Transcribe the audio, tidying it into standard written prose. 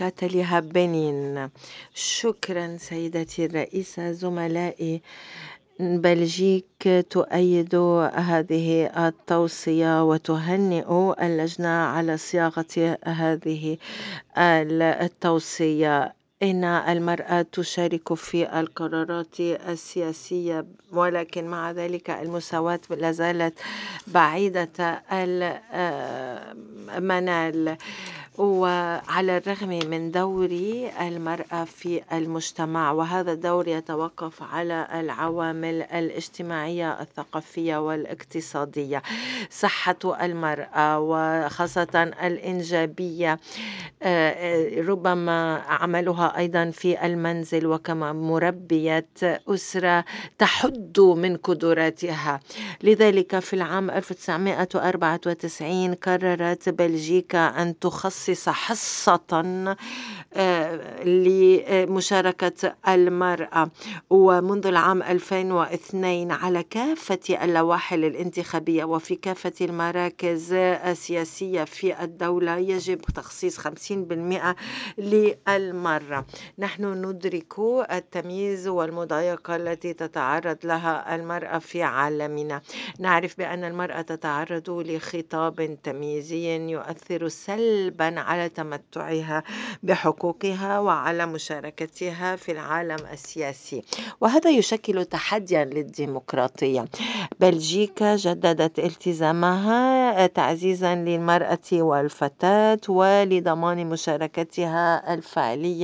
تليها بنين. شكرا سيدتي الرئيسة. زملائي، بلجيك تؤيد هذه التوصية وتهنئ اللجنة على صياغة هذه التوصية. إن المرأة تشارك في القرارات السياسية، ولكن مع ذلك المساواة لا زالت بعيدة المنال. وعلى الرغم من دور المرأة في المجتمع، وهذا الدور يتوقف على العوامل الاجتماعية الثقافية والاقتصادية، صحة المرأة وخاصة الإنجابية، ربما عملها أيضا في المنزل وكما مربية أسرة تحد من قدراتها. لذلك في العام 1994 قررت بلجيكا أن تخصص حصة لمشاركة المرأة، ومنذ العام 2002 على كافة اللواحل الانتخابية وفي كافة المراكز السياسية في الدولة يجب تخصيص 50% للمرأة. نحن ندرك التمييز والمضايقة التي تتعرض لها المرأة في عالمنا. نعرف بأن المرأة تتعرض لخطاب تمييزي يؤثر سلبا على تمتعها بحقوقها وعلى مشاركتها في العالم السياسي، وهذا يشكل تحديا للديمقراطية. بلجيكا جددت التزامها تعزيزا للمرأة والفتاة ولضمان مشاركتها الفعلية